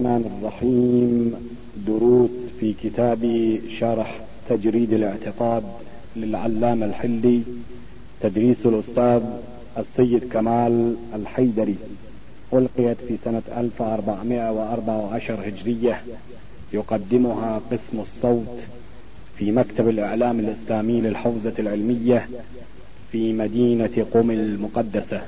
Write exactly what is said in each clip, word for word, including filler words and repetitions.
الرحمن الرحيم. دروس في كتاب شرح تجريد الاعتقاد للعلامة الحلي، تدريس الأستاذ السيد كمال الحيدري، ألقيت في سنة ألف وأربعمائة وأربعة عشر هجرية. يقدمها قسم الصوت في مكتب الإعلام الإسلامي للحوزة العلمية في مدينة قم المقدسة.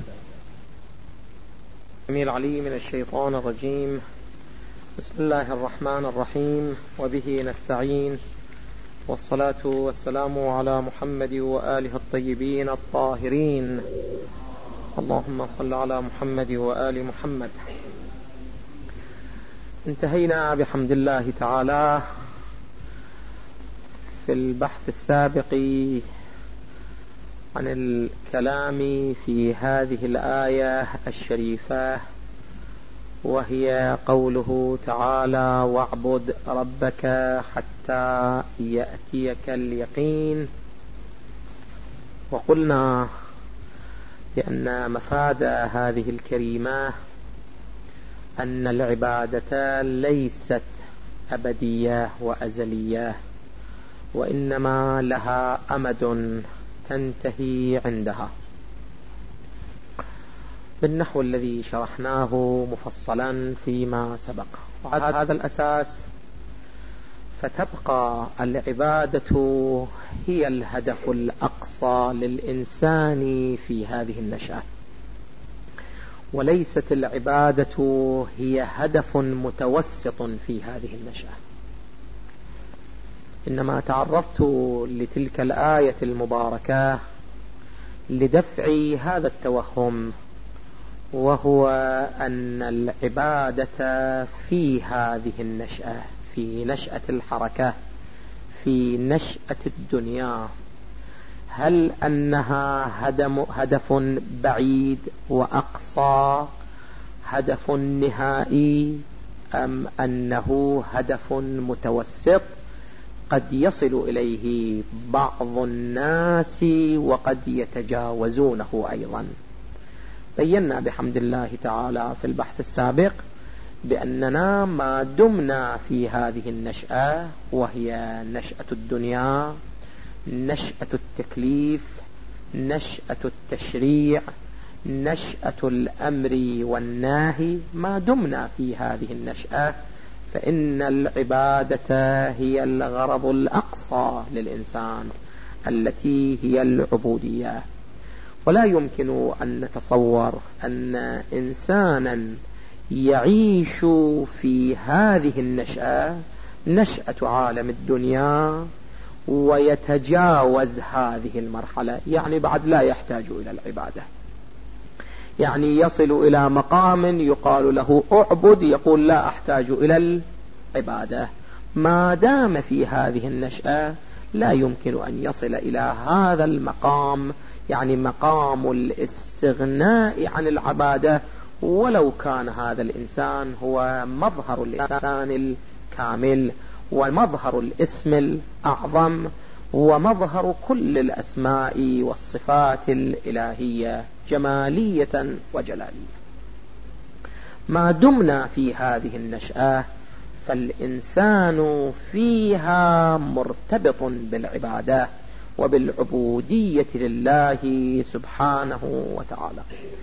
العليم من الشيطان الرجيم. بسم الله الرحمن الرحيم، وبه نستعين، والصلاة والسلام على محمد وآله الطيبين الطاهرين. اللهم صل على محمد وآل محمد. انتهينا بحمد الله تعالى في البحث السابق عن الكلام في هذه الآية الشريفة، وهي قوله تعالى: واعبد ربك حتى يأتيك اليقين. وقلنا بأن مفاد هذه الكريمة أن العبادة ليست أبدية وأزلية، وإنما لها أمد تنتهي عندها، بالنحو الذي شرحناه مفصلا فيما سبق. وعلى هذا الأساس فتبقى العبادة هي الهدف الأقصى للإنسان في هذه النشأة، وليست العبادة هي هدف متوسط في هذه النشأة. إنما تعرضت لتلك الآية المباركة لدفع هذا التوهم، وهو أن العبادة في هذه النشأة، في نشأة الحركة، في نشأة الدنيا، هل أنها هدف بعيد وأقصى، هدف نهائي، أم أنه هدف متوسط قد يصل إليه بعض الناس وقد يتجاوزونه أيضا؟ بينا بحمد الله تعالى في البحث السابق بأننا ما دمنا في هذه النشأة، وهي نشأة الدنيا، نشأة التكليف، نشأة التشريع، نشأة الأمر والنهي، ما دمنا في هذه النشأة فإن العبادة هي الغرض الأقصى للإنسان، التي هي العبودية. ولا يمكن أن نتصور أن إنسانا يعيش في هذه النشأة، نشأة عالم الدنيا، ويتجاوز هذه المرحلة، يعني بعد لا يحتاج إلى العبادة، يعني يصل إلى مقام يقال له أعبد، يقول لا أحتاج إلى العبادة. ما دام في هذه النشأة لا يمكن أن يصل إلى هذا المقام، يعني مقام الاستغناء عن العبادة، ولو كان هذا الإنسان هو مظهر الإنسان الكامل، ومظهر الاسم الأعظم، ومظهر كل الأسماء والصفات الإلهية جمالية وجلالية. ما دمنا في هذه النشأة فالإنسان فيها مرتبط بالعبادة وبالعبودية لله سبحانه وتعالى.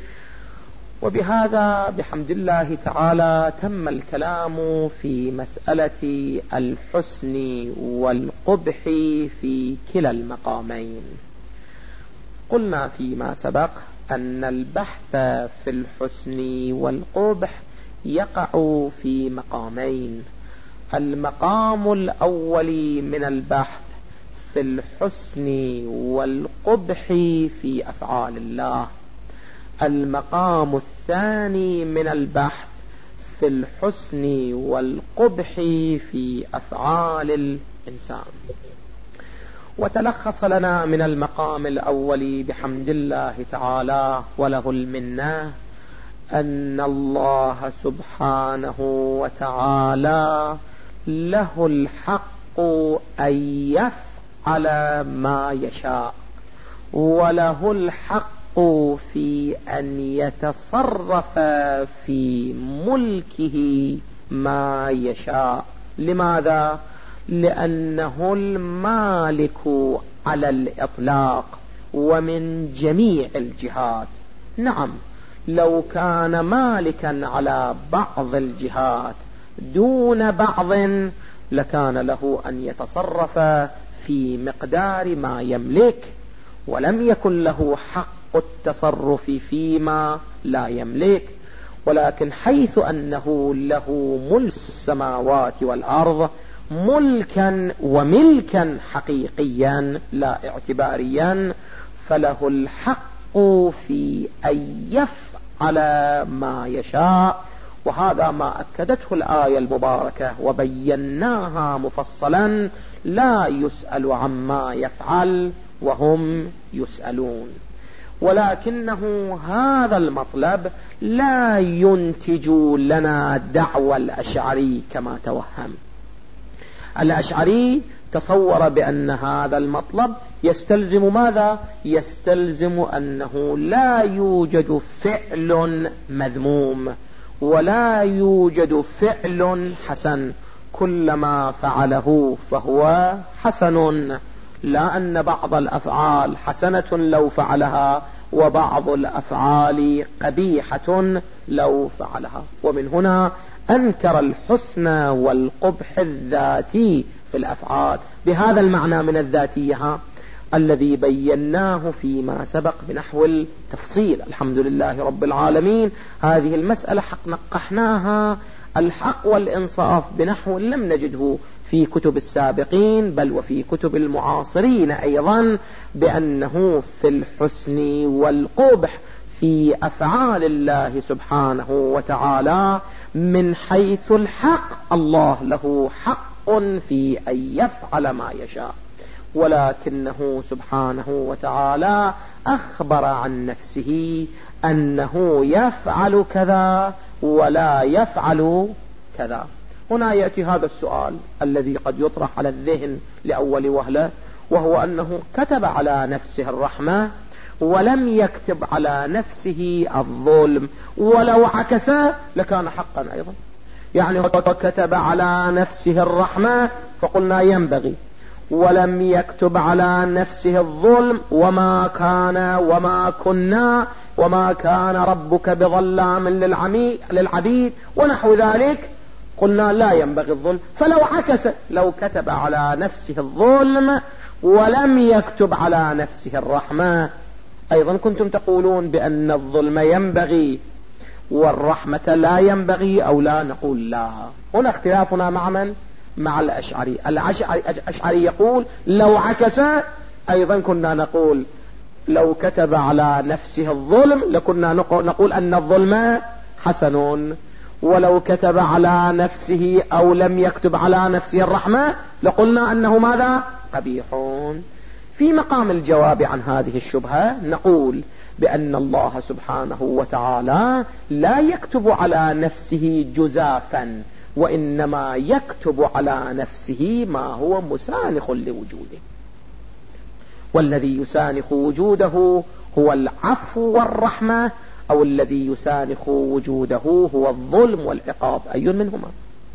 وبهذا بحمد الله تعالى تم الكلام في مسألة الحسن والقبح في كلا المقامين. قلنا فيما سبق أن البحث في الحسن والقبح يقع في مقامين. المقام الأول من البحث في الحسن والقبح في أفعال الله، المقام الثاني من البحث في الحسن والقبح في أفعال الإنسان. وتلخص لنا من المقام الأول بحمد الله تعالى وله المنة أن الله سبحانه وتعالى له الحق أن يفعل ما يشاء، وله الحق في أن يتصرف في ملكه ما يشاء. لماذا؟ لأنه المالك على الإطلاق ومن جميع الجهات. نعم، لو كان مالكا على بعض الجهات دون بعض لكان له أن يتصرف في مقدار ما يملك، ولم يكن له حق التصرف فيما لا يملك. ولكن حيث أنه له ملك السماوات والأرض ملكا وملكا حقيقيا لا اعتباريا، فله الحق في أن يفعل ما يشاء. وهذا ما أكدته الآية المباركة: وبيناها مفصلا لا يسأل عما يفعل وهم يسألون. ولكنه هذا المطلب لا ينتج لنا دعوى الأشعري كما توهم. الأشعري تصور بأن هذا المطلب يستلزم ماذا؟ يستلزم أنه لا يوجد فعل مذموم ولا يوجد فعل حسن، كل ما فعله فهو حسن، لا أن بعض الأفعال حسنة لو فعلها وبعض الأفعال قبيحة لو فعلها. ومن هنا أنكر الحسن والقبح الذاتي في الأفعال بهذا المعنى من الذاتية الذي بيناه فيما سبق بنحو التفصيل. الحمد لله رب العالمين. هذه المسألة حق نقحناها الحق والإنصاف بنحو لم نجده في كتب السابقين بل وفي كتب المعاصرين أيضا، بأنه في الحسن والقبح في أفعال الله سبحانه وتعالى من حيث الحق الله له حق في أن يفعل ما يشاء، ولكنه سبحانه وتعالى أخبر عن نفسه أنه يفعل كذا ولا يفعل كذا. هنا يأتي هذا السؤال الذي قد يطرح على الذهن لأول وهلة، وهو أنه كتب على نفسه الرحمة ولم يكتب على نفسه الظلم، ولو عكس لكان حقا أيضا. يعني هو كتب على نفسه الرحمة فقلنا ينبغي، ولم يكتب على نفسه الظلم وما كان وما كنا وما كان ربك بظلام للعبيد ونحو ذلك، قلنا لا ينبغي الظلم. فلو عكس، لو كتب على نفسه الظلم ولم يكتب على نفسه الرحمة أيضا كنتم تقولون بأن الظلم ينبغي والرحمة لا ينبغي أو لا؟ نقول لا. هنا اختلافنا مع من؟ مع الأشعري. الأشعري يقول لو عكس، أيضا كنا نقول لو كتب على نفسه الظلم لكنا نقول أن الظلم حسن، ولو كتب على نفسه أو لم يكتب على نفسه الرحمة لقلنا أنه ماذا؟ قبيح. في مقام الجواب عن هذه الشبهة نقول بأن الله سبحانه وتعالى لا يكتب على نفسه جزافا، وإنما يكتب على نفسه ما هو مسانخ لوجوده، والذي يسانخ وجوده هو العفو والرحمة، أو الذي يسانخ وجوده هو الظلم والعقاب. أي منهما؟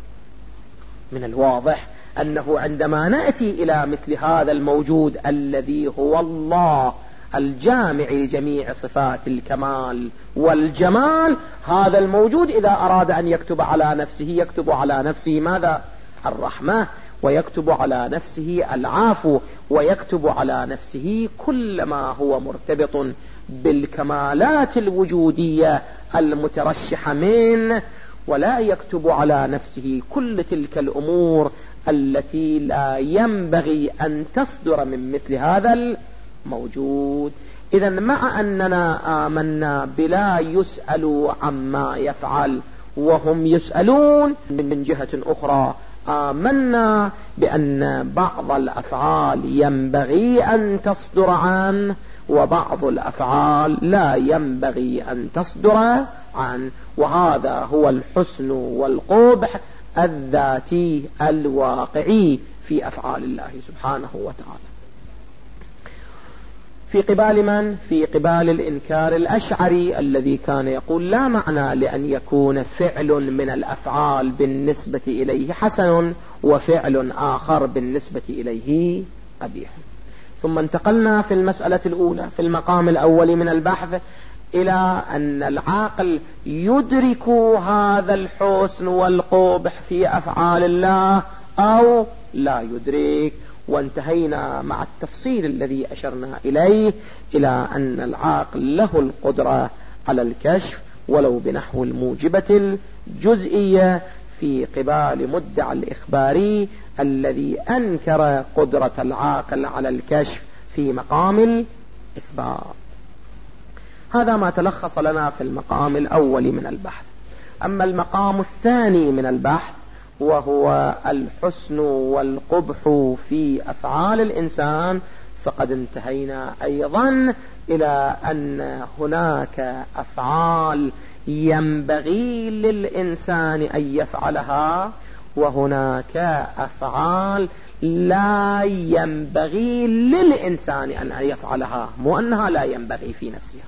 من الواضح أنه عندما نأتي إلى مثل هذا الموجود الذي هو الله الجامع لجميع صفات الكمال والجمال، هذا الموجود إذا أراد أن يكتب على نفسه يكتب على نفسه ماذا؟ الرحمة، ويكتب على نفسه العفو، ويكتب على نفسه كل ما هو مرتبط بالكمالات الوجودية المترشحة منه، ولا يكتب على نفسه كل تلك الأمور التي لا ينبغي أن تصدر من مثل هذا الموجود. إذا مع أننا آمنا بلا يسأل عما يفعل وهم يسألون، من جهة أخرى آمنا بأن بعض الأفعال ينبغي أن تصدر عنه وبعض الأفعال لا ينبغي أن تصدر عنه، وهذا هو الحسن والقبح الذاتي الواقعي في أفعال الله سبحانه وتعالى. في قبال من؟ في قبال الإنكار الأشعري الذي كان يقول لا معنى لأن يكون فعل من الأفعال بالنسبة إليه حسن وفعل آخر بالنسبة إليه قبيح. ثم انتقلنا في المسألة الأولى في المقام الأول من البحث إلى أن العاقل يدرك هذا الحسن والقبح في أفعال الله أو لا يدرك، وانتهينا مع التفصيل الذي أشرنا إليه إلى أن العاقل له القدرة على الكشف ولو بنحو الموجبة الجزئية في قبال مدعى الإخباري الذي أنكر قدرة العاقل على الكشف في مقام الإثبات. هذا ما تلخص لنا في المقام الأول من البحث. أما المقام الثاني من البحث وهو الحسن والقبح في أفعال الإنسان، فقد انتهينا أيضا إلى أن هناك أفعال ينبغي للإنسان أن يفعلها وهناك أفعال لا ينبغي للإنسان أن يفعلها، مو أنها لا ينبغي في نفسها.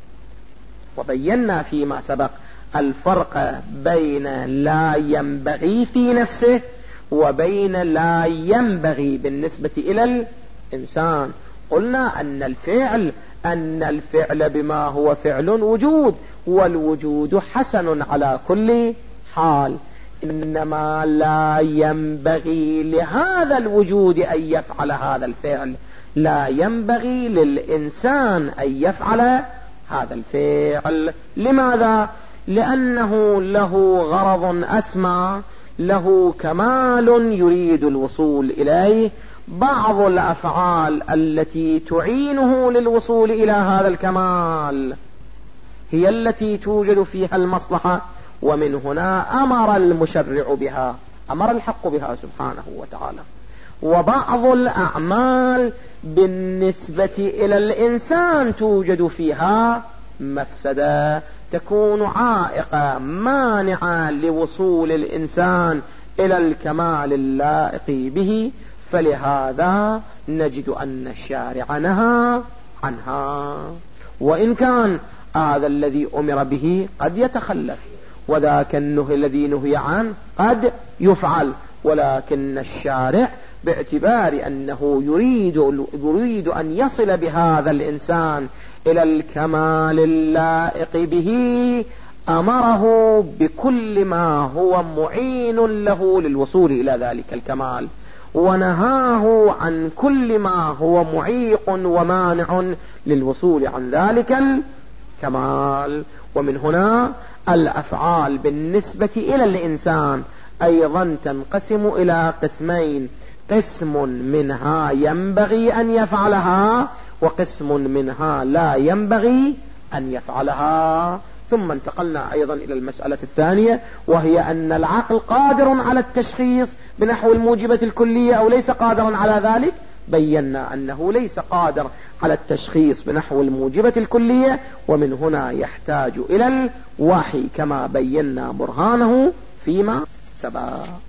وبينا فيما سبق الفرق بين لا ينبغي في نفسه وبين لا ينبغي بالنسبة إلى الإنسان. قلنا أن الفعل أن الفعل بما هو فعل وجود، والوجود حسن على كل حال، إنما لا ينبغي لهذا الوجود أن يفعل هذا الفعل، لا ينبغي للإنسان أن يفعل هذا الفعل. لماذا؟ لأنه له غرض أسمى، له كمال يريد الوصول إليه. بعض الأفعال التي تعينه للوصول إلى هذا الكمال هي التي توجد فيها المصلحة، ومن هنا أمر المشرع بها، أمر الحق بها سبحانه وتعالى. وبعض الأعمال بالنسبة إلى الإنسان توجد فيها مفسدة، تكون عائقة مانعة لوصول الإنسان إلى الكمال اللائق به، فلهذا نجد أن الشارع نهى عنها. وإن كان هذا الذي أمر به قد يتخلف، وذاك النهي الذي نهي عنه قد يفعل، ولكن الشارع باعتبار أنه يريد, يريد أن يصل بهذا الإنسان إلى الكمال اللائق به أمره بكل ما هو معين له للوصول إلى ذلك الكمال، ونهاه عن كل ما هو معيق ومانع للوصول عن ذلك الكمال. ومن هنا الأفعال بالنسبة إلى الإنسان أيضا تنقسم إلى قسمين، قسم منها ينبغي أن يفعلها وقسم منها لا ينبغي أن يفعلها. ثم انتقلنا أيضا إلى المسألة الثانية، وهي أن العقل قادر على التشخيص بنحو الموجبة الكلية أو ليس قادرا على ذلك. بينا أنه ليس قادر على التشخيص بنحو الموجبة الكلية، ومن هنا يحتاج إلى الوحي كما بينا برهانه فيما سبق.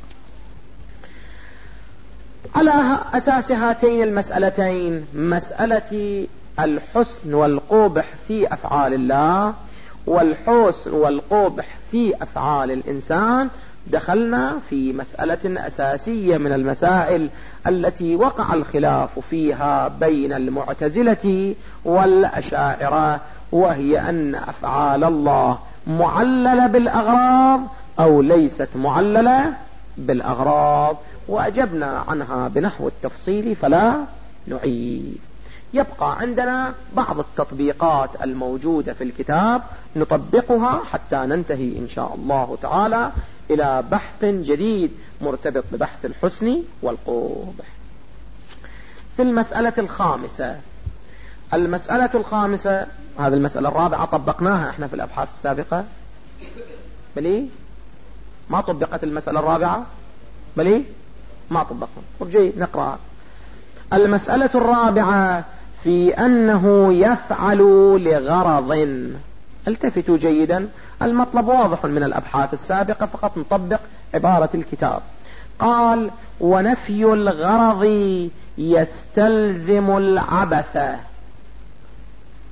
على أساس هاتين المسألتين، مسألة الحسن والقبح في أفعال الله والحسن والقبح في أفعال الإنسان، دخلنا في مسألة أساسية من المسائل التي وقع الخلاف فيها بين المعتزلة والأشاعرة، وهي أن أفعال الله معللة بالأغراض أو ليست معللة بالأغراض، وأجبنا عنها بنحو التفصيل فلا نعيد. يبقى عندنا بعض التطبيقات الموجودة في الكتاب نطبقها حتى ننتهي إن شاء الله تعالى إلى بحث جديد مرتبط ببحث الحسن والقبح. في المسألة الخامسة، المسألة الخامسة هذه المسألة الرابعة طبقناها احنا في الأبحاث السابقة، بلي ما طبقت المسألة الرابعة، بلي ما طبقنا. وجي نقرأ المسألة الرابعة في أنه يفعل لغرض. التفتوا جيدا، المطلب واضح من الأبحاث السابقة، فقط نطبق عبارة الكتاب. قال: ونفي الغرض يستلزم العبث.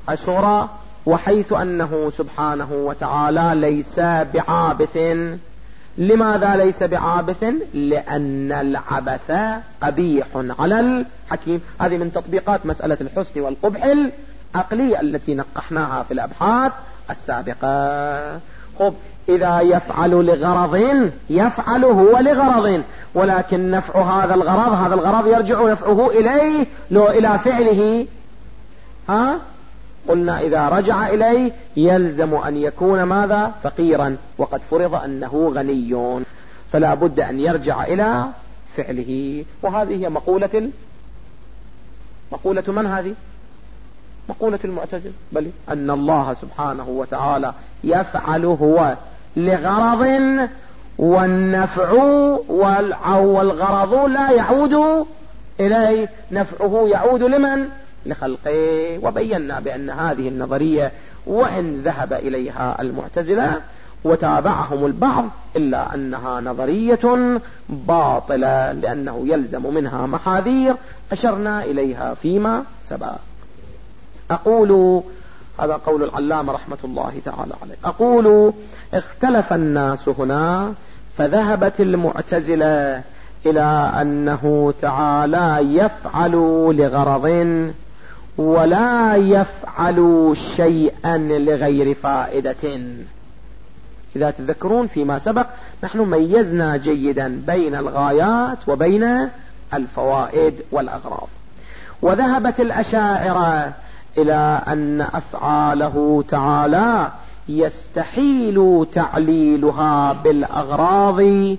الصغرى. وحيث أنه سبحانه وتعالى ليس بعابث. لماذا ليس بعابث؟ لأن العبث قبيح على الحكيم. هذه من تطبيقات مسألة الحسن والقبح العقلية التي نقحناها في الأبحاث السابقة. خب إذا يفعل لغرض، يفعل هو لغرض، ولكن نفع هذا الغرض، هذا الغرض يرجع نفعه إليه لو إلى فعله. ها قلنا إذا رجع إليه يلزم أن يكون ماذا؟ فقيرا، وقد فرض أنه غني، فلا بد أن يرجع إلى فعله. وهذه هي مقولة ال... مقولة من هذه؟ مقولة المعتزلة. بل أن الله سبحانه وتعالى يفعل هو لغرض، والنفع والغرض لا يعود إليه، نفعه يعود لمن؟ لخلقه. وبينا بأن هذه النظرية وإن ذهب إليها المعتزلة وتابعهم البعض إلا أنها نظرية باطلة، لأنه يلزم منها محاذير أشرنا إليها فيما سبق. أقول هذا قول العلامة رحمة الله تعالى عليه. أقول اختلف الناس هنا، فذهبت المعتزلة إلى أنه تعالى يفعل لغرض ولا يفعل شيئا لغير فائدة. إذا تذكرون فيما سبق نحن ميزنا جيدا بين الغايات وبين الفوائد والأغراض. وذهبت الأشاعرة إلى أن أفعاله تعالى يستحيل تعليلها بالأغراض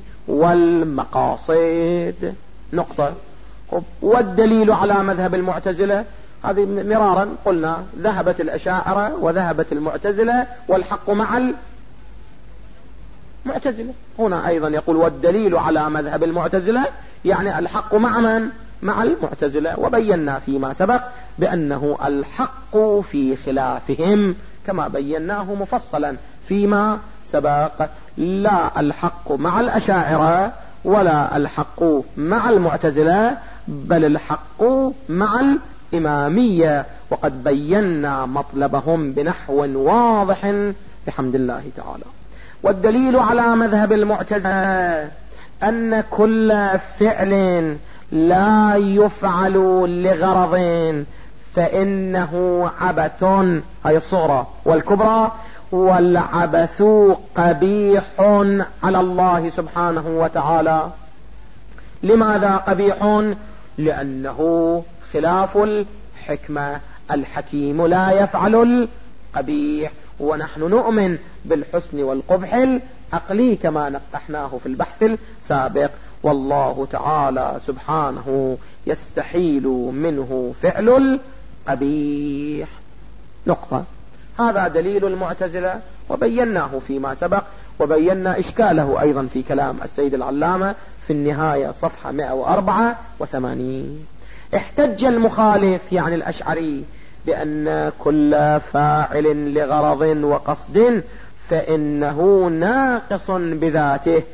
والمقاصد. نقطة. والدليل على مذهب المعتزلة هذه مرارا قلنا ذهبت الأشاعرة وذهبت المعتزلة والحق مع المعتزلة. هنا أيضا يقول والدليل على مذهب المعتزلة، يعني الحق مع من؟ مع المعتزلة. وبينا فيما سبق بأنه الحق في خلافهم كما بيناه مفصلا فيما سبق. لا الحق مع الأشاعرة ولا الحق مع المعتزلة، بل الحق مع الإمامية، وقد بينا مطلبهم بنحو واضح بحمد الله تعالى. والدليل على مذهب المعتزلة أن كل فعل لا يفعل لغرض فإنه عبث، هي الصغرى. والكبرى والعبث قبيح على الله سبحانه وتعالى. لماذا قبيح؟ لأنه خلاف الحكمة، الحكيم لا يفعل القبيح. ونحن نؤمن بالحسن والقبح العقلي كما نقحناه في البحث السابق. والله تعالى سبحانه يستحيل منه فعل القبيح. نقطة. هذا دليل المعتزلة وبيناه فيما سبق، وبينا إشكاله أيضا في كلام السيد العلامة في النهاية صفحة مئة وأربعة وثمانين. احتج المخالف يعني الأشعري بأن كل فاعل لغرض وقصد فإنه ناقص بذاته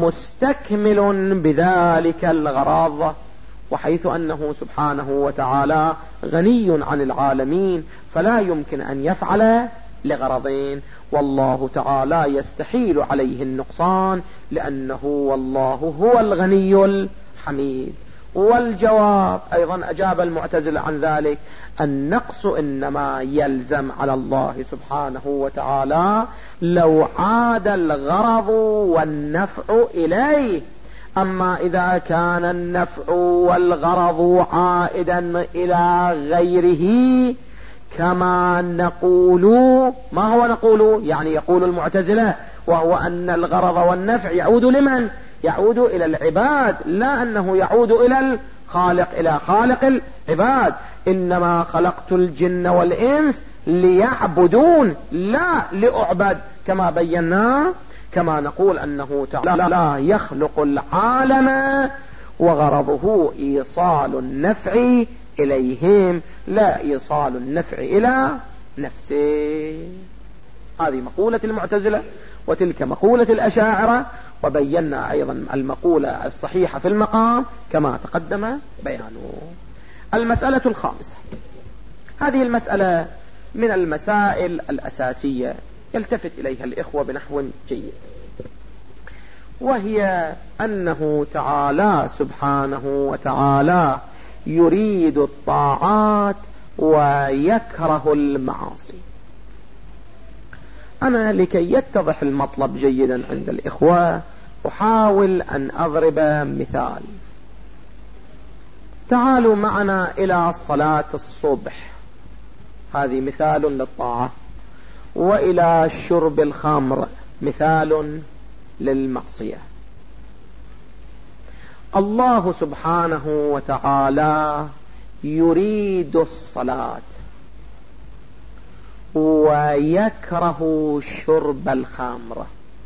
مستكمل بذلك الغرض، وحيث أنه سبحانه وتعالى غني عن العالمين فلا يمكن أن يفعل لغرضين، والله تعالى يستحيل عليه النقصان لأنه والله هو الغني الحميد. والجواب أيضا أجاب المعتزلة عن ذلك: النقص إنما يلزم على الله سبحانه وتعالى لو عاد الغرض والنفع إليه. أما إذا كان النفع والغرض عائدا إلى غيره كما نقول، ما هو نقول؟ يعني يقول المعتزلة، وهو أن الغرض والنفع يعود لمن؟ يعود إلى العباد، لا أنه يعود إلى الخالق، إلى خالق العباد. إنما خلقت الجن والإنس ليعبدون لا لأعبد، كما بينا. كما نقول أنه تعالى لا يخلق العالم وغرضه إيصال النفع إليهم لا إيصال النفع إلى نفسه. هذه مقولة المعتزلة، وتلك مقولة الأشاعرة، وبينا أيضا المقولة الصحيحة في المقام كما تقدم بيانه. المسألة الخامسة، هذه المسألة من المسائل الأساسية يلتفت إليها الإخوة بنحو جيد، وهي أنه تعالى سبحانه وتعالى يريد الطاعات ويكره المعاصي. أنا لكي يتضح المطلب جيدا عند الإخوة أحاول أن أضرب مثال. تعالوا معنا إلى صلاة الصبح، هذه مثال للطاعة، وإلى شرب الخمر مثال للمعصية. الله سبحانه وتعالى يريد الصلاة ويكره شرب الخمر.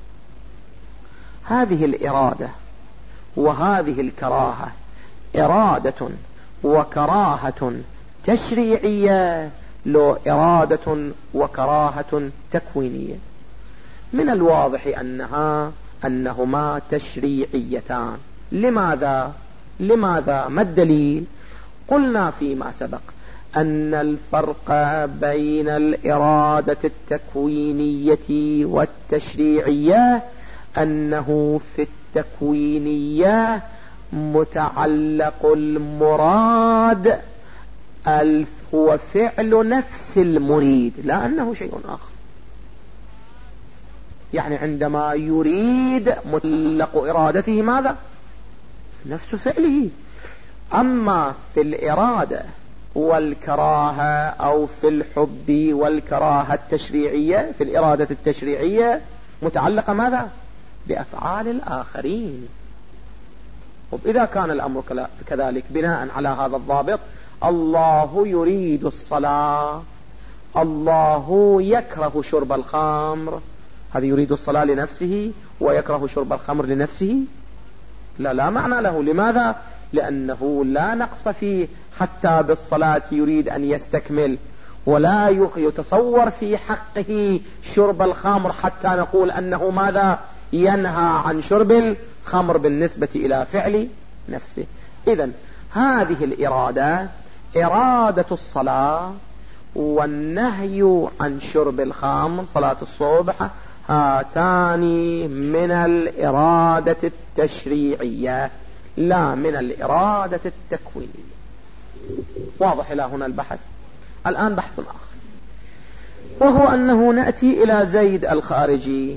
هذه الإرادة وهذه الكراهة إرادة وكراهة تشريعية، لو إرادة وكراهة تكوينية. من الواضح أنها أنهما تشريعيتان. لماذا؟ لماذا؟ ما الدليل؟ قلنا فيما سبق أن الفرق بين الإرادة التكوينية والتشريعية أنه في التكوينية متعلق المراد هو فعل نفس المريد، لا أنه شيء آخر. يعني عندما يريد مطلق إرادته ماذا؟ نفس فعله. أما في الإرادة والكراهة أو في الحب والكراهة التشريعية، في الإرادة التشريعية متعلقة ماذا؟ بأفعال الآخرين. وإذا كان الأمر كذلك بناء على هذا الضابط، الله يريد الصلاة، الله يكره شرب الخمر، هذا يريد الصلاة لنفسه ويكره شرب الخمر لنفسه؟ لا، لا معنى له. لماذا؟ لأنه لا نقص فيه، حتى بالصلاة يريد أن يستكمل، ولا يتصور في حقه شرب الخمر حتى نقول أنه ماذا؟ ينهى عن شرب الخمر بالنسبة إلى فعل نفسه. إذن هذه الإرادة، إرادة الصلاة والنهي عن شرب الخمر صلاة الصبح، هاتان من الإرادة التشريعية لا من الإرادة التكوينية. واضح إلى هنا البحث؟ الآن بحث آخر، وهو أنه نأتي إلى زيد الخارجي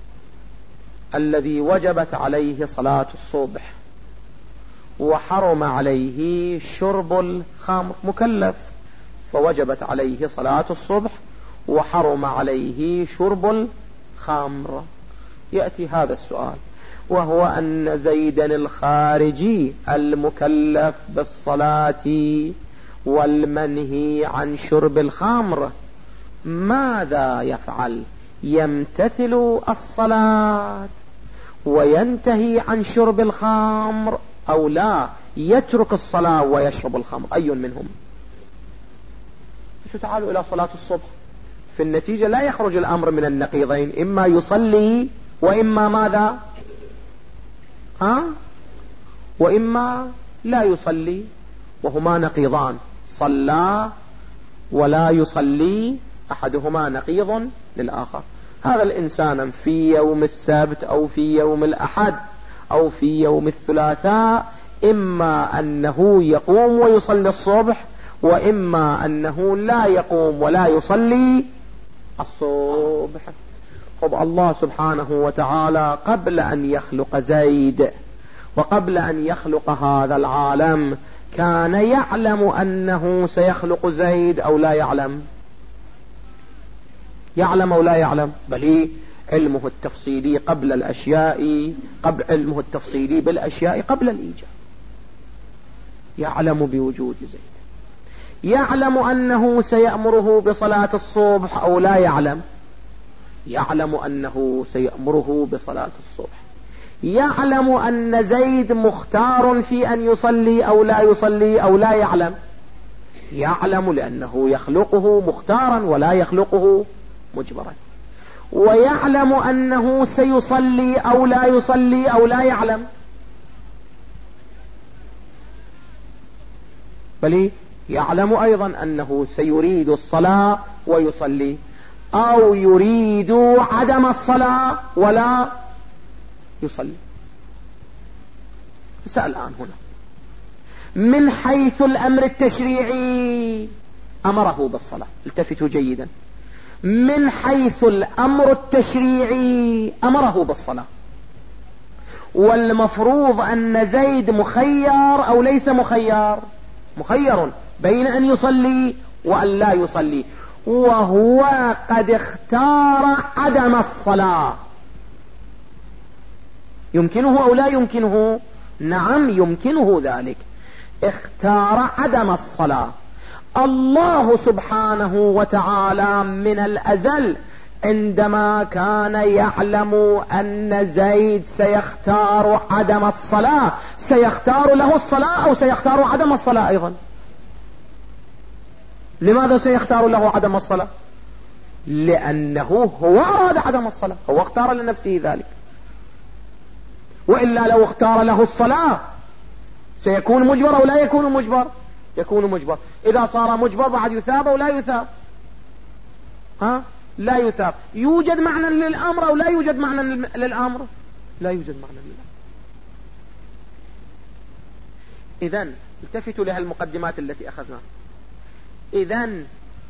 الذي وجبت عليه صلاة الصبح وحرم عليه شرب الخمر، مكلف فوجبت عليه صلاة الصبح وحرم عليه شرب الخمر. يأتي هذا السؤال، وهو أن زيدا الخارجي المكلف بالصلاة والمنهي عن شرب الخمر ماذا يفعل؟ يمتثل الصلاة وينتهي عن شرب الخمر، أو لا يترك الصلاة ويشرب الخمر؟ أي منهم؟ تعالوا إلى صلاة الصبح، في النتيجة لا يخرج الأمر من النقيضين، إما يصلي وإما ماذا؟ ها؟ وإما لا يصلي، وهما نقيضان، صلى ولا يصلي، أحدهما نقيض للآخر. هذا الإنسان في يوم السبت أو في يوم الأحد أو في يوم الثلاثاء إما أنه يقوم ويصلي الصبح، وإما أنه لا يقوم ولا يصلي الصبح. طب الله سبحانه وتعالى قبل أن يخلق زيد وقبل أن يخلق هذا العالم كان يعلم أنه سيخلق زيد أو لا يعلم؟ يعلم أو لا يعلم؟ بل علمه التفصيلي قبل الأشياء، قبل علمه التفصيلي بالأشياء قبل الإيجاد. يعلم بوجود زيد، يعلم أنه سيأمره بصلاة الصبح أو لا يعلم؟ يعلم أنه سيأمره بصلاة الصبح. يعلم أن زيد مختار في أن يصلي أو لا يصلي أو لا يعلم؟ يعلم، لأنه يخلقه مختارا ولا يخلقه مجبرا. ويعلم أنه سيصلي أو لا يصلي أو لا يعلم؟ بل يعلم أيضا أنه سيريد الصلاة ويصلي، أو يريد عدم الصلاة ولا يصلي. سأل الآن هنا من حيث الأمر التشريعي أمره بالصلاة، التفتوا جيدا، من حيث الأمر التشريعي أمره بالصلاة، والمفروض أن زيد مخير أو ليس مخير؟ مخير بين أن يصلي وأن لا يصلي، وهو قد اختار عدم الصلاة. يمكنه أو لا يمكنه؟ نعم يمكنه ذلك، اختار عدم الصلاة. الله سبحانه وتعالى من الأزل عندما كان يعلم أن زيد سيختار عدم الصلاة سيختار له الصلاة أو سيختار عدم الصلاة أيضا؟ لماذا سيختار له عدم الصلاة؟ لأنه هو أراد عدم الصلاة، هو اختار لنفسه ذلك، وإلا لو اختار له الصلاة سيكون مجبر أو لا يكون مجبر؟ يكون مجبر. إذا صار مجبر بعد يثاب أو لا يثاب؟ ها؟ لا يثاب. يوجد معنى للأمر أو لا يوجد معنى للأمر؟ لا يوجد معنى للأمر. إذن التفتوا لها المقدمات التي أخذناها. إذن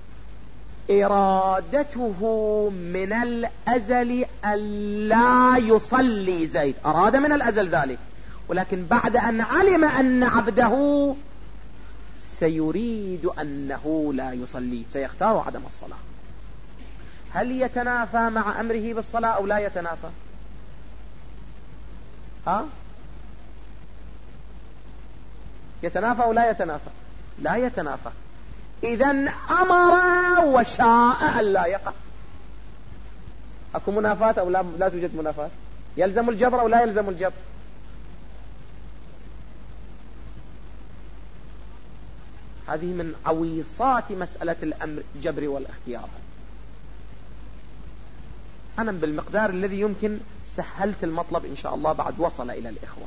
إرادته من الأزل ألا يصلي زيد، أراد من الأزل ذلك، ولكن بعد أن علم أن عبده سيريد أنه لا يصلي سيختار عدم الصلاة. هل يتنافى مع أمره بالصلاة أو لا يتنافى؟ ها؟ يتنافى أو لا يتنافى؟ لا يتنافى. إذن أمر وشاء أن لا يقع. أكو منافاة أو لا, لا توجد منافاة؟ يلزم الجبر أو لا يلزم الجبر؟ هذه من عويصات مسألة الأمر الجبر والاختيار. أنا بالمقدار الذي يمكن سهلت المطلب إن شاء الله بعد وصل إلى الإخوة.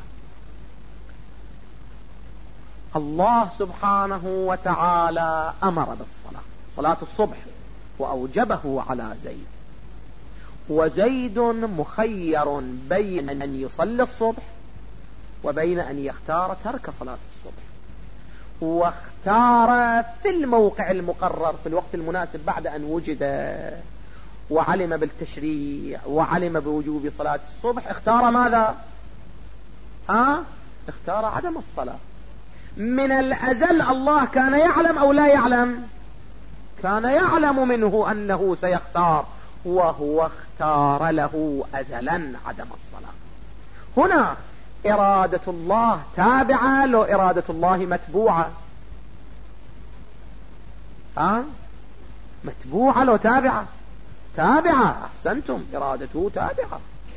الله سبحانه وتعالى أمر بالصلاة، صلاة الصبح، وأوجبه على زيد، وزيد مخير بين أن يصلي الصبح وبين أن يختار ترك صلاة الصبح، واختار في الموقع المقرر في الوقت المناسب بعد أن وجد وعلم بالتشريع وعلم بوجوب صلاة الصبح، اختار ماذا؟ ها؟ اختار عدم الصلاة. من الأزل الله كان يعلم أو لا يعلم؟ كان يعلم منه أنه سيختار، وهو اختار له أزلا عدم الصلاة. هنا إرادة الله تابعة لو إرادة الله متبوعة؟ ها؟ متبوعة لو تابعة؟ تابعة. أحسنتم، إرادته تابعة،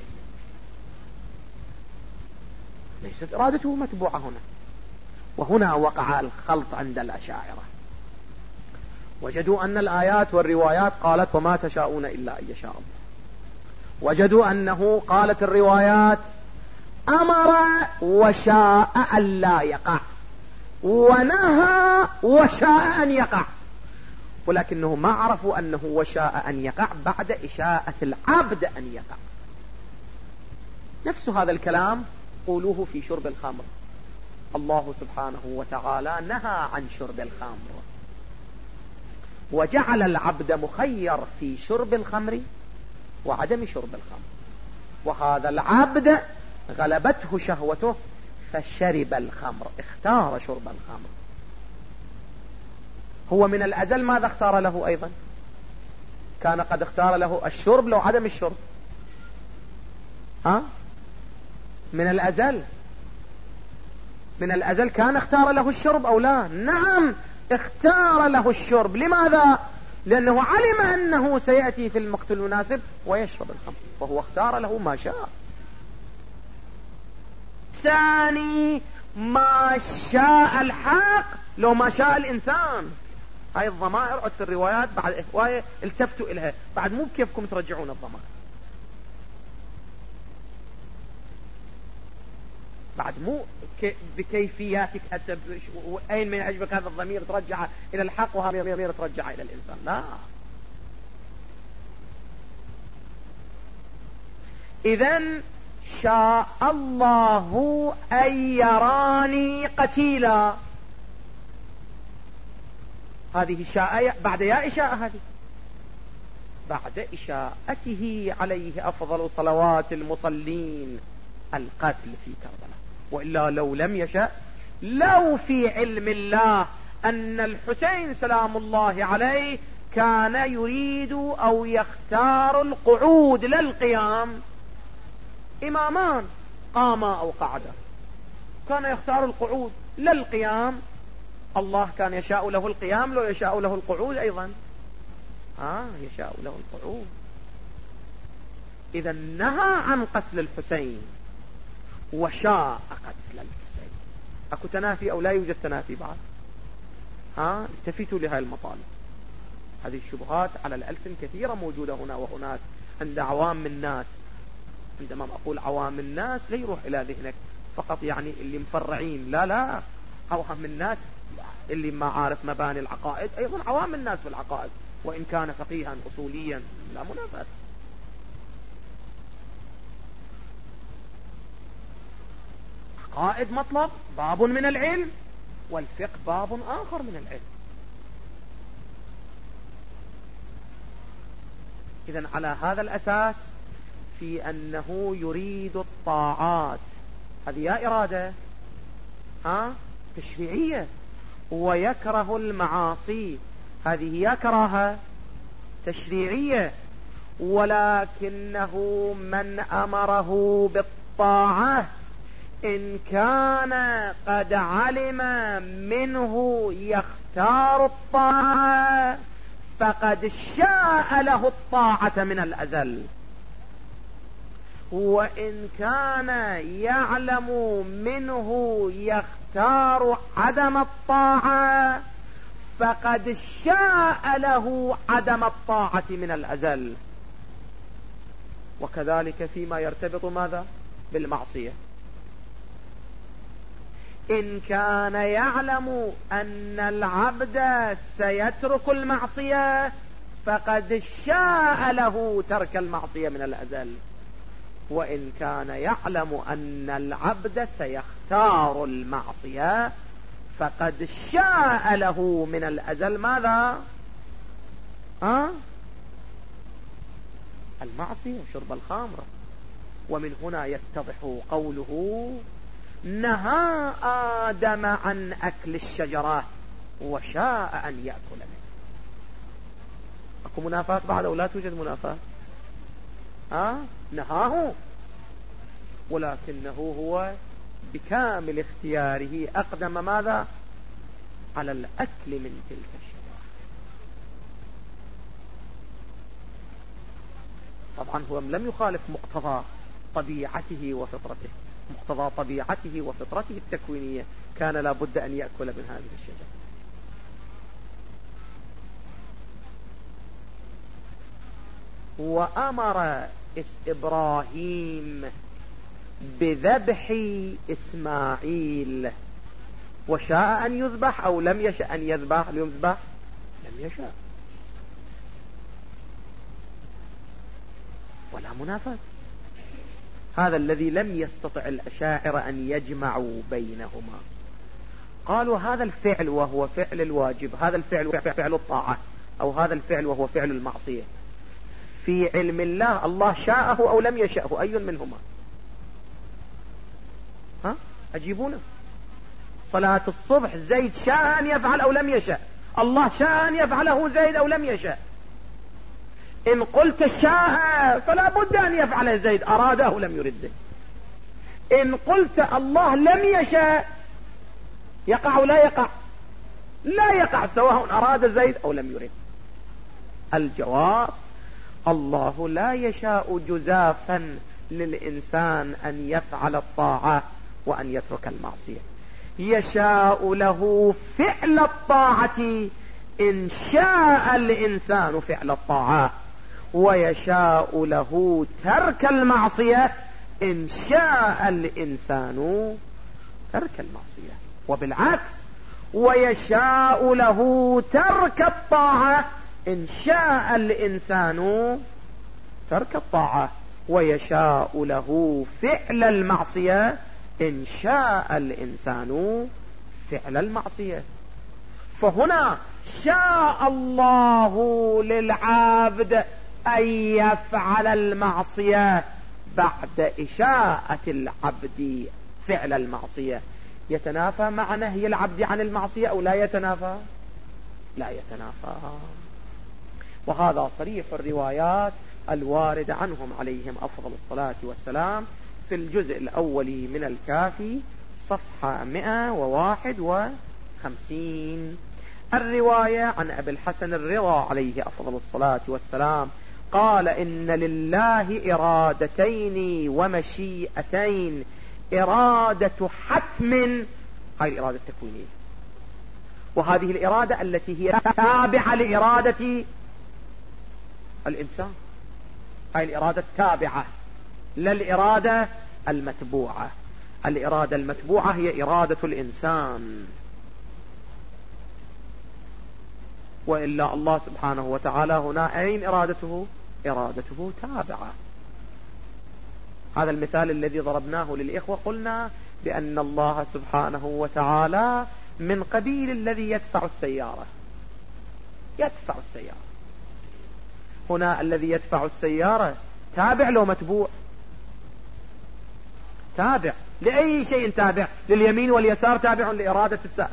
ليست إرادته متبوعة هنا. وهنا وقع الخلط عند الأشاعرة، وجدوا أن الآيات والروايات قالت وما تشاءون إلا أن يشاء الله، وجدوا أنه قالت الروايات أمر وشاء أن لا يقع، ونهى وشاء أن يقع، ولكنه ما عرفوا أنه وشاء أن يقع بعد إشاءة العبد أن يقع. نفس هذا الكلام قولوه في شرب الخمر. الله سبحانه وتعالى نهى عن شرب الخمر، وجعل العبد مخير في شرب الخمر وعدم شرب الخمر، وهذا العبد غلبته شهوته فشرب الخمر، اختار شرب الخمر. هو من الأزل ماذا اختار له أيضا؟ كان قد اختار له الشرب لو عدم الشرب. ها؟ من الأزل من الأزل كان اختار له الشرب أو لا؟ نعم اختار له الشرب. لماذا؟ لأنه علم أنه سيأتي في الوقت المناسب ويشرب الخمر، فهو اختار له ما شاء. ثاني ما شاء الحق لو ما شاء الإنسان. هاي الضمائر عد في الروايات بعد هواية التفتوا إليها، بعد مو كيفكم ترجعون الضمائر. بعد مو بكيفياتك أنت، أين من يعجبك هذا الضمير ترجع إلى الحق وهذا الضمير ترجع إلى الإنسان، لا. إذن شاء الله أن يراني قتيلا، هذه شاء بعد يا إشاء، هذه بعد إشاءته عليه أفضل صلوات المصلين القتل في كربلاء. وإلا لو لم يشاء، لو في علم الله أن الحسين سلام الله عليه كان يريد أو يختار القعود للقيام، إمامان قاما أو قعدا، كان يختار القعود للقيام، الله كان يشاء له القيام، لو يشاء له القعود أيضا، آه يشاء له القعود. إذا نهى عن قتل الحسين وشاء قتل الحسين. أكو تنافي أو لا يوجد تنافي بعد؟ ها التفتوا لهذه المطالب. هذه الشبهات على الألسن كثيرة موجودة هنا وهناك عند عوام الناس. عندما أقول عوام الناس لا يروح إلى ذهنك فقط يعني اللي مفرعين، لا لا، عوام الناس اللي ما عارف مباني العقائد أيضا عوام الناس في العقائد، وإن كان فقيها أصوليا لا منافاة. عقائد مطلب باب من العلم، والفقه باب آخر من العلم. إذن على هذا الأساس في أنه يريد الطاعات، هذه يا إرادة ها تشريعية، ويكره المعاصي، هذه يا كراهة تشريعية، ولكنه من أمره بالطاعة إن كان قد علم منه يختار الطاعة فقد شاء له الطاعة من الأزل، وإن كان يعلم منه يختار عدم الطاعة فقد شاء له عدم الطاعة من الأزل. وكذلك فيما يرتبط ماذا بالمعصية، إن كان يعلم أن العبد سيترك المعصية فقد شاء له ترك المعصية من الأزل، وإن كان يعلم أن العبد سيختار المعصية فقد شاء له من الأزل ماذا؟ ها؟ المعصية وشرب الخمر. ومن هنا يتضح قوله نهى آدم عن أكل الشجرة وشاء أن يأكل منه. أكو منافاة بعد أو لا توجد منافاة؟ ها؟ نهاه، ولكنه هو بكامل اختياره أقدم ماذا؟ على الأكل من تلك الشجرة. طبعا هو لم يخالف مقتضى طبيعته وفطرته، مقتضى طبيعته وفطرته التكوينية كان لابد أن يأكل من هذه الشجرة. وأمر إبراهيم بذبح إسماعيل وشاء أن يذبح أو لم يشاء أن يذبح ليذبح؟ لم يشاء، ولا منافاة. هذا الذي لم يستطع الأشاعرة أن يجمعوا بينهما. قالوا هذا الفعل وهو فعل الواجب، هذا الفعل فعل الطاعة، أو هذا الفعل وهو فعل المعصية، في علم الله الله شاءه أو لم يشاءه، أي منهما؟ ها أجيبونا. صلاة الصبح زيد شاء أن يفعل أو لم يشاء، الله شاء أن يفعله زيد أو لم يشاء. إن قلت شاء فلا بد أن يفعل زيد، أراده أو لم يرد زيد. إن قلت الله لم يشاء يقع أو لا يقع؟ لا يقع، سواء أراد زيد أو لم يرد. الجواب الله لا يشاء جزافا للإنسان أن يفعل الطاعة وأن يترك المعصية، يشاء له فعل الطاعة إن شاء الإنسان فعل الطاعة، ويشاء له ترك المعصية إن شاء الإنسان ترك المعصية، وبالعكس ويشاء له ترك الطاعة إن شاء الإنسان ترك الطاعة، ويشاء له فعل المعصية إن شاء الإنسان فعل المعصية. فهنا شاء الله للعبد أن يفعل المعصية بعد إشاءة العبد فعل المعصية. يتنافى مع نهي العبد عن المعصية أو لا يتنافى؟ لا يتنافى. وهذا صريح الروايات الواردة عنهم عليهم أفضل الصلاة والسلام في الجزء الأول من الكافي صفحة مئة وواحد وخمسين. الرواية عن أبي الحسن الرضا عليه أفضل الصلاة والسلام قال: إن لله إرادتين ومشيئتين، إرادة حتم، هاي الإرادة التكوينية، وهذه الإرادة التي هي تابعة لإرادة الإنسان، هاي الإرادة التابعة لا الإرادة المتبوعة. الإرادة المتبوعة هي إرادة الإنسان، وإلا الله سبحانه وتعالى هنا أين إرادته؟ إرادته تابعة. هذا المثال الذي ضربناه للإخوة قلنا بأن الله سبحانه وتعالى من قبيل الذي يدفع السيارة، يدفع السيارة. هنا الذي يدفع السيارة تابع لو متبوع؟ تابع. لأي شيء تابع؟ لليمين واليسار تابع لإرادة السائق،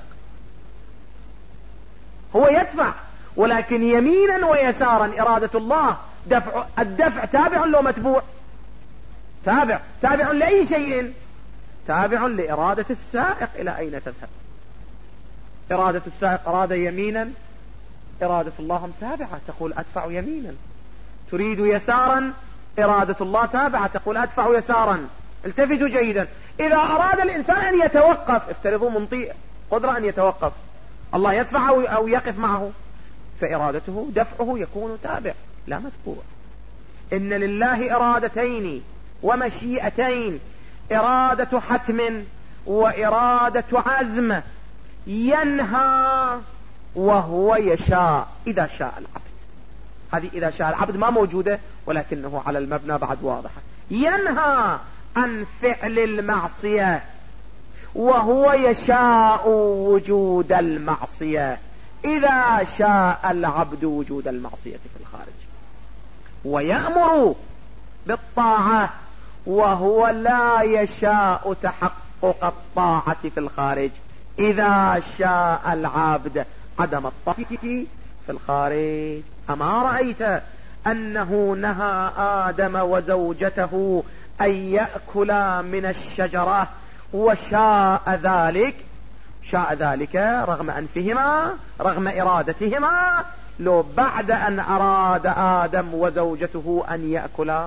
هو يدفع، ولكن يمينا ويسارا إرادة الله دفع. الدفع تابع لو متبوع؟ تابع. تابع لأي شيء؟ تابع لإرادة السائق إلى أين تذهب. إرادة السائق أراد يمينا، إرادة الله تابعة تقول أدفع يمينا. تريد يسارا، إرادة الله تابعة تقول أدفع يسارا. التفتوا جيدا. إذا أراد الإنسان أن يتوقف، افترضوا منطيء قدرة أن يتوقف، الله يدفع أو يقف معه، فإرادته دفعه يكون تابع لا متبوع. إن لله إرادتين ومشيئتين، إرادة حتم وإرادة عزم، ينهى وهو يشاء إذا شاء العبد. هذه إذا شاء العبد ما موجودة، ولكنه على المبنى بعد واضحة. ينهى عن فعل المعصية وهو يشاء وجود المعصية إذا شاء العبد وجود المعصية في الخارج، ويأمر بالطاعة وهو لا يشاء تحقق الطاعة في الخارج إذا شاء العبد عدم الطاعة في الخارج. أما رأيت أنه نهى آدم وزوجته أن يأكلا من الشجرة وشاء ذلك، شاء ذلك رغم أنفهما، رغم إرادتهما، لو بعد أن أراد آدم وزوجته أن يأكلا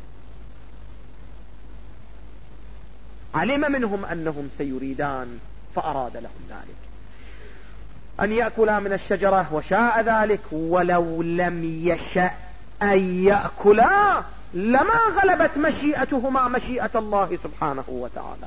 علم منهم أنهم سيريدان فأراد لهم ذلك أن يأكلا من الشجرة وشاء ذلك، ولو لم يشأ أن يأكلا لما غلبت مشيئتهما مشيئة الله سبحانه وتعالى.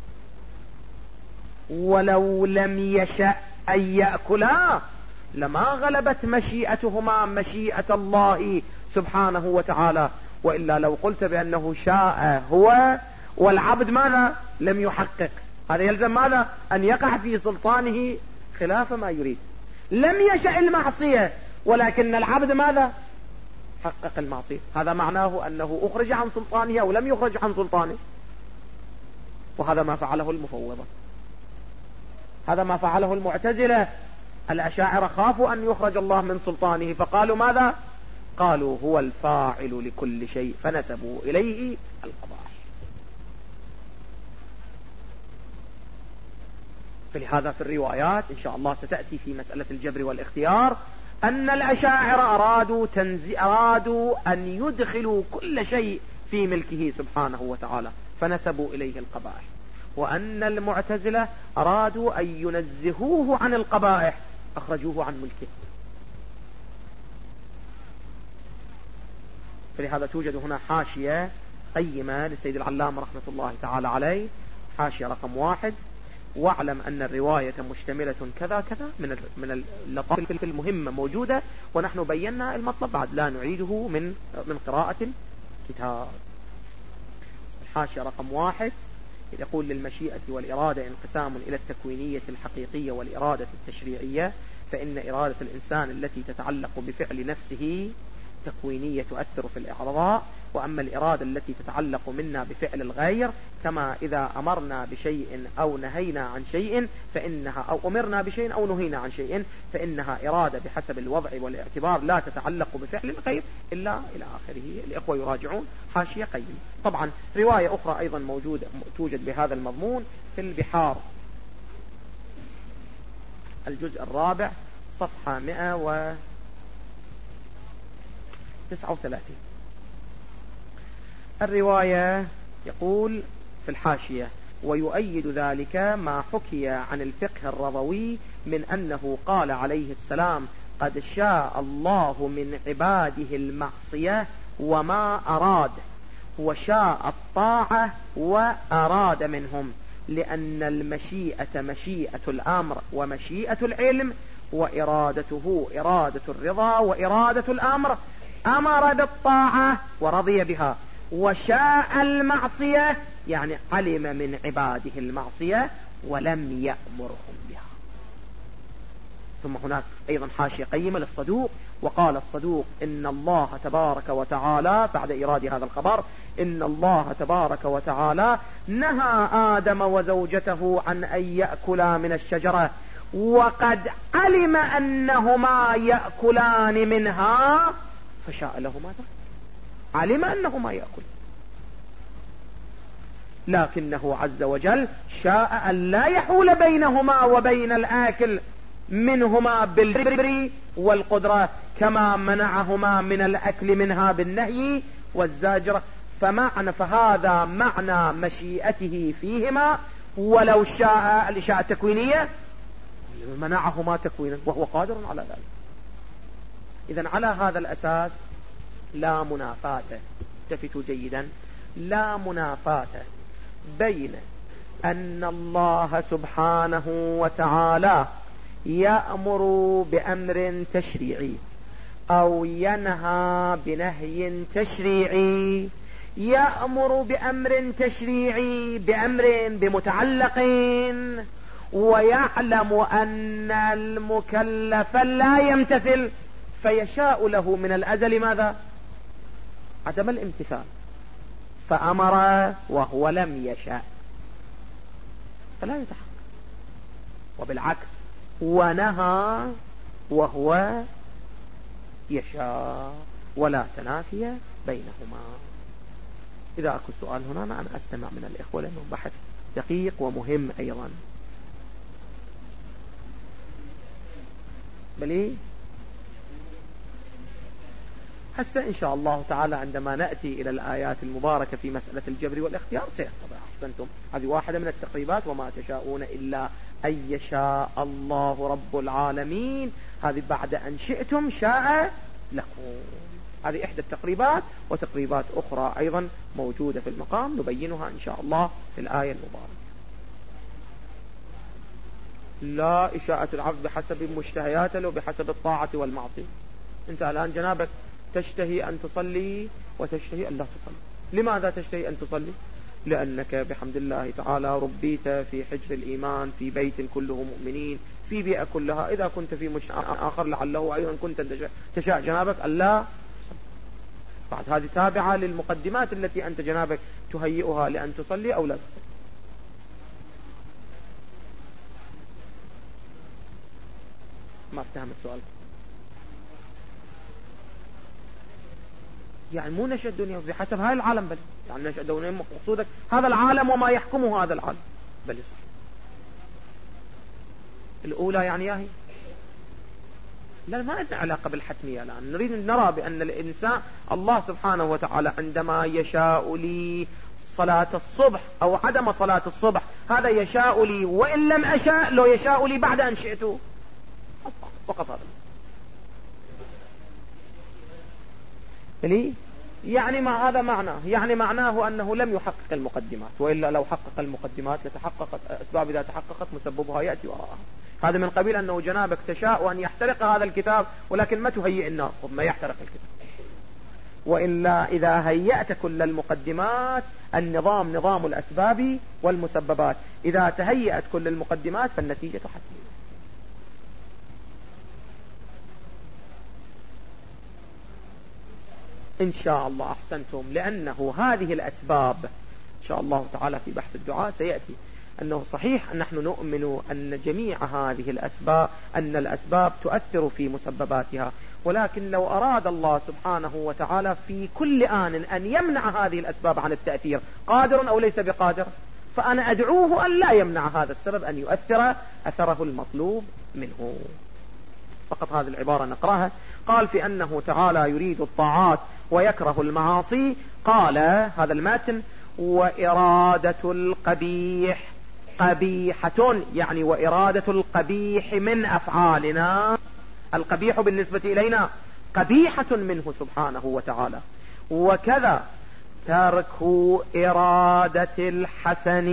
ولو لم يشأ أن يأكلا لما غلبت مشيئتهما مشيئة الله سبحانه وتعالى. وإلا لو قلت بأنه شاء هو والعبد ماذا لم يحقق، هذا يلزم ماذا أن يقع في سلطانه خلاف ما يريد. لم يشأ المعصية ولكن العبد ماذا حقق المعصية، هذا معناه أنه أخرج عن سلطانه أو لم يخرج عن سلطانه. وهذا ما فعله المفوضة، هذا ما فعله المعتزلة. الأشاعرة خافوا أن يخرج الله من سلطانه فقالوا ماذا؟ قالوا هو الفاعل لكل شيء، فنسبوا إليه القضاء. فلهذا في الروايات إن شاء الله ستأتي في مسألة الجبر والاختيار أن الأشاعرة أرادوا, تنزي أرادوا أن يدخلوا كل شيء في ملكه سبحانه وتعالى فنسبوا إليه القبائح، وأن المعتزلة أرادوا أن ينزهوه عن القبائح أخرجوه عن ملكه. فلهذا توجد هنا حاشية قيمة لسيد العلامة رحمة الله تعالى عليه، حاشية رقم واحد: واعلم أن الرواية مشتملة كذا كذا من من اللطائف المهمة موجودة، ونحن بينا المطلب بعد لا نعيده من من قراءة الكتاب. الحاشية رقم واحد يقول: للمشيئة والإرادة انقسام إلى التكوينية الحقيقية والإرادة التشريعية، فإن إرادة الإنسان التي تتعلق بفعل نفسه تكوينية تؤثر في الإعضاء، وأما الإرادة التي تتعلق منا بفعل الغير، كما إذا أمرنا بشيء أو نهينا عن شيء فإنها أو أمرنا بشيء أو نهينا عن شيء فإنها إرادة بحسب الوضع والاعتبار لا تتعلق بفعل الغير إلا إلى آخره. الإخوة يراجعون حاشية قيم. طبعا رواية أخرى أيضا موجودة توجد بهذا المضمون في البحار، الجزء الرابع صفحة مئة وتسعة وثلاثين. الرواية يقول في الحاشية: ويؤيد ذلك ما حكي عن الفقه الرضوي من أنه قال عليه السلام: قد شاء الله من عباده المعصية وما أراد، وشاء الطاعة وأراد منهم، لأن المشيئة مشيئة الأمر ومشيئة العلم، وإرادته إرادة الرضا وإرادة الأمر، أمر بالطاعة ورضي بها، وشاء المعصية يعني علم من عباده المعصية ولم يأمرهم بها. ثم هناك أيضا حاشية قيمة للصدوق: وقال الصدوق: إن الله تبارك وتعالى، بعد إيراد هذا الخبر، إن الله تبارك وتعالى نهى آدم وزوجته عن أن يأكلا من الشجرة، وقد علم أنهما يأكلان منها فشاء لهما ذلك. علم أنهما يأكل، لكنه عز وجل شاء أن لا يحول بينهما وبين الآكل منهما بالبر والقدرة، كما منعهما من الأكل منها بالنهي والزجر. فمعنى فهذا معنى مشيئته فيهما، ولو شاء الإشاءة التكوينية منعهما تكوينا وهو قادر على ذلك. إذن على هذا الأساس لا منافاة، التفتوا جيدا، لا منافاة بين أن الله سبحانه وتعالى يأمر بأمر تشريعي أو ينهى بنهي تشريعي، يأمر بأمر تشريعي بأمر بمتعلق، ويعلم أن المكلف لا يمتثل، فيشاء له من الأزل ماذا؟ عدم الامتثال، فأمر وهو لم يشاء فلا يتحقق، وبالعكس ونهى وهو يشاء، ولا تنافي بينهما. إذا أكو سؤال هنا أنا أستمع من الإخوة لأنه بحث دقيق ومهم أيضا. بلي هسه إن شاء الله تعالى عندما نأتي إلى الآيات المباركة في مسألة الجبر والاختيار سيتضح. أحسنتم، هذه واحدة من التقريبات: وما تشاءون إلا أن يشاء الله رب العالمين. هذه بعد أن شئتم شاء لكم. هذه إحدى التقريبات، وتقريبات أخرى أيضا موجودة في المقام نبينها إن شاء الله في الآية المباركة. لا إشاءة العبد بحسب مشتهياته لو بحسب الطاعة والمعصية. أنت الآن جنابك تشتهي أن تصلي وتشتهي أن لا تصلي. لماذا تشتهي أن تصلي؟ لأنك بحمد الله تعالى ربيت في حجر الإيمان في بيت كله مؤمنين في بيئة كلها. إذا كنت في مجتمع آخر لعله أيضا كنت تشاء جنابك أن لا. بعد هذه تابعة للمقدمات التي أنت جنابك تهيئها لأن تصلي أو لا تصلي. ما افتهم السؤال. يعني مو نشأ الدنيا بحسب هاي العالم، بل يعني نشأ الدنيا مقصودك هذا العالم وما يحكمه هذا العالم، بل صح. الأولى يعني ياهي لا، ما لنا علاقة بالحتمية. الآن نريد أن نرى بأن الإنسان الله سبحانه وتعالى عندما يشاء لي صلاة الصبح أو عدم صلاة الصبح هذا يشاء لي، وإن لم أشاء لو يشاء لي بعد أن شئته فقط. هذا لي يعني ما هذا معناه يعني معناه أنه لم يحقق المقدمات، وإلا لو حقق المقدمات لتحققت أسباب، إذا تحققت مسببها يأتي وراءها. هذا من قبيل أنه جنابك تشاء أن يحترق هذا الكتاب، ولكن ما تهيئ النار ثم يحترق الكتاب. وإلا إذا هيأت كل المقدمات، النظام نظام الأسباب والمسببات، إذا تهيأت كل المقدمات فالنتيجة حتمية. إن شاء الله أحسنتم، لأنه هذه الأسباب إن شاء الله تعالى في بحث الدعاء سيأتي أنه صحيح أن نحن نؤمن أن جميع هذه الأسباب أن الأسباب تؤثر في مسبباتها، ولكن لو أراد الله سبحانه وتعالى في كل آن أن يمنع هذه الأسباب عن التأثير، قادر أو ليس بقادر؟ فأنا أدعوه أن لا يمنع هذا السبب أن يؤثر أثره المطلوب منه. فقط هذه العبارة نقرأها. قال في أنه تعالى يريد الطاعات ويكره المعاصي، قال هذا المتن: وإرادة القبيح قبيحة، يعني وإرادة القبيح من أفعالنا، القبيح بالنسبة إلينا قبيحة منه سبحانه وتعالى. وكذا ترك إرادة الحسن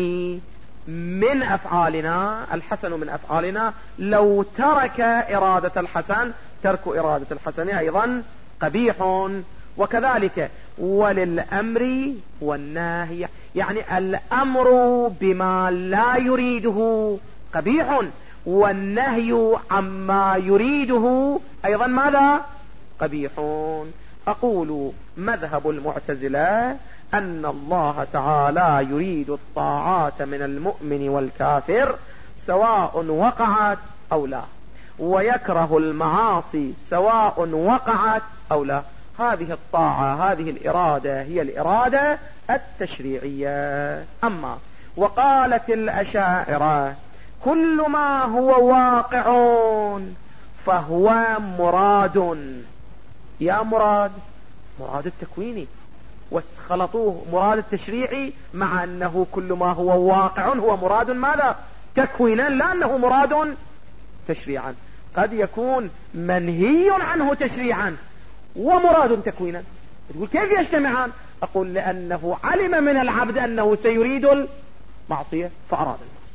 من أفعالنا، الحسن من أفعالنا، لو ترك إرادة الحسن، ترك إرادة الحسن أيضا قبيح. وكذلك وللأمر والنهي، يعني الأمر بما لا يريده قبيح، والنهي عما يريده أيضا ماذا؟ قبيح. أقول مذهب المعتزلة أن الله تعالى يريد الطاعات من المؤمن والكافر سواء وقعت أو لا، ويكره المعاصي سواء وقعت أو لا. هذه الطاعة، هذه الإرادة هي الإرادة التشريعية. أما وقالت الأشاعرة كل ما هو واقع فهو مراد، يا مراد مراد التكويني، وخلطوه مراد التشريعي، مع أنه كل ما هو واقع هو مراد ماذا؟ تكوينا، لا أنه مراد تشريعا. قد يكون منهي عنه تشريعا ومراد تكوينا. تقول كيف يجتمعان؟ أقول لأنه علم من العبد أنه سيريد المعصية فأراد المعصية.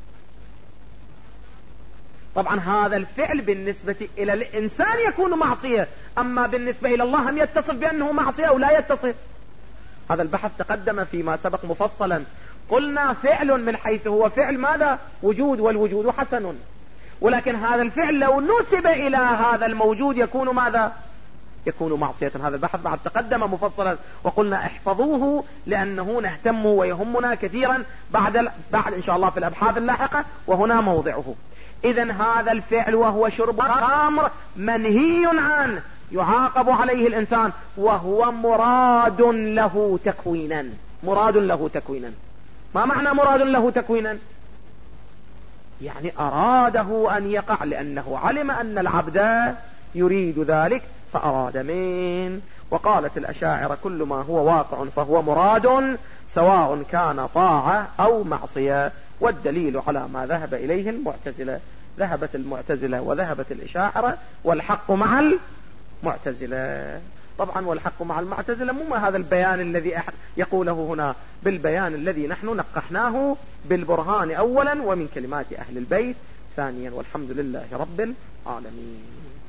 طبعا هذا الفعل بالنسبة إلى الإنسان يكون معصية، أما بالنسبة إلى الله هم يتصف بأنه معصية أو لا يتصف. هذا البحث تقدم فيما سبق مفصلا. قلنا فعل من حيث هو فعل ماذا؟ وجود، والوجود حسن، ولكن هذا الفعل لو نسب إلى هذا الموجود يكون ماذا؟ يكون معصية. هذا البحث بعد تقدم مفصلا، وقلنا احفظوه لأنه نهتم ويهمنا كثيرا بعد بعد إن شاء الله في الأبحاث اللاحقة، وهنا موضعه. إذن هذا الفعل وهو شرب الخمر منهي عنه يعاقب عليه الإنسان، وهو مراد له تكوينا، مراد له تكوينا. ما معنى مراد له تكوينا؟ يعني أراده أن يقع لأنه علم أن العبد يريد ذلك فأراد من. وقالت الأشاعرة كل ما هو واقع فهو مراد سواء كان طاعة أو معصية. والدليل على ما ذهب إليه المعتزلة، ذهبت المعتزلة وذهبت الأشاعرة، والحق مع المعتزلة. طبعا والحق مع المعتزلة مو هذا البيان الذي يقوله هنا، بالبيان الذي نحن نقحناه بالبرهان أولا ومن كلمات أهل البيت ثانيا. والحمد لله رب العالمين.